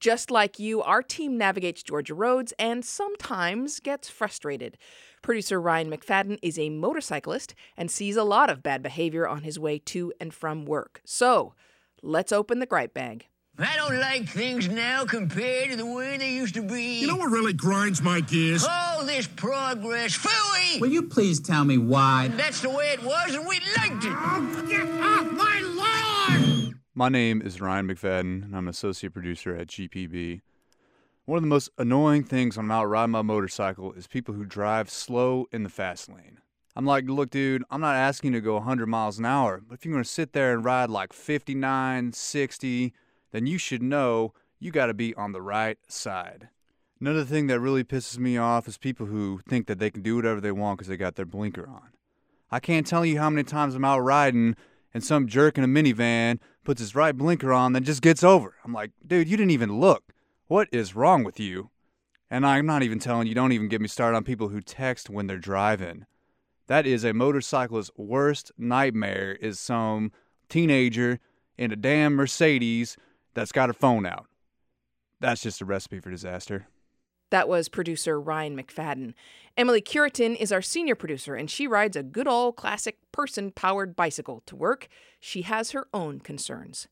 Just like you, our team navigates Georgia roads and sometimes gets frustrated. Producer Ryan McFadden is a motorcyclist and sees a lot of bad behavior on his way to and from work. So, let's open the gripe bag. I don't like things now compared to the way they used to be. You know what really grinds my gears? All this progress. Phooey! Will you please tell me why? That's the way it was and we liked it. Oh, get off my lawn! My name is Ryan McFadden, and I'm an associate producer at GPB. One of the most annoying things when I'm out riding my motorcycle is people who drive slow in the fast lane. I'm like, look, dude, I'm not asking you to go 100 miles an hour, but if you're going to sit there and ride like 59, 60, then you should know you got to be on the right side. Another thing that really pisses me off is people who think that they can do whatever they want because they got their blinker on. I can't tell you how many times I'm out riding and some jerk in a minivan puts his right blinker on, then just gets over. I'm like, dude, you didn't even look. What is wrong with you? And I'm not even telling you, don't even get me started on people who text when they're driving. That is a motorcyclist's worst nightmare, is some teenager in a damn Mercedes that's got her phone out. That's just a recipe for disaster. That was producer Ryan McFadden. Emily Curitin is our senior producer, and she rides a good old classic person-powered bicycle to work. She has her own concerns.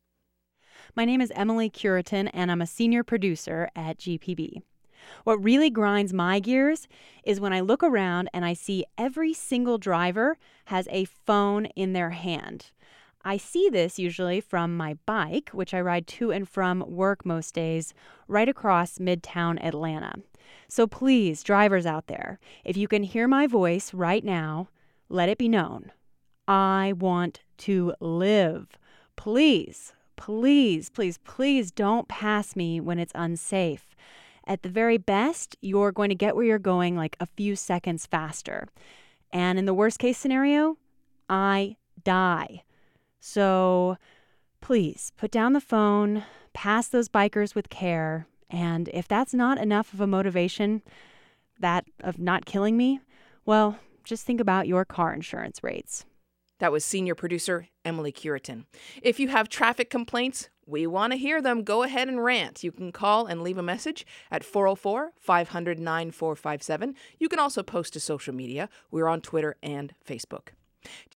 My name is Emily Curitin, and I'm a senior producer at GPB. What really grinds my gears is when I look around and I see every single driver has a phone in their hand. I see this usually from my bike, which I ride to and from work most days, right across Midtown Atlanta. So please, drivers out there, if you can hear my voice right now, let it be known. I want to live. Please, please, please, please don't pass me when it's unsafe. At the very best, you're going to get where you're going like a few seconds faster. And in the worst case scenario, I die. So please put down the phone, pass those bikers with care, and if that's not enough of a motivation, that of not killing me, well, just think about your car insurance rates. That was senior producer Emily Curitin. If you have traffic complaints, we want to hear them. Go ahead and rant. You can call and leave a message at 404-500-9457. You can also post to social media. We're on Twitter and Facebook.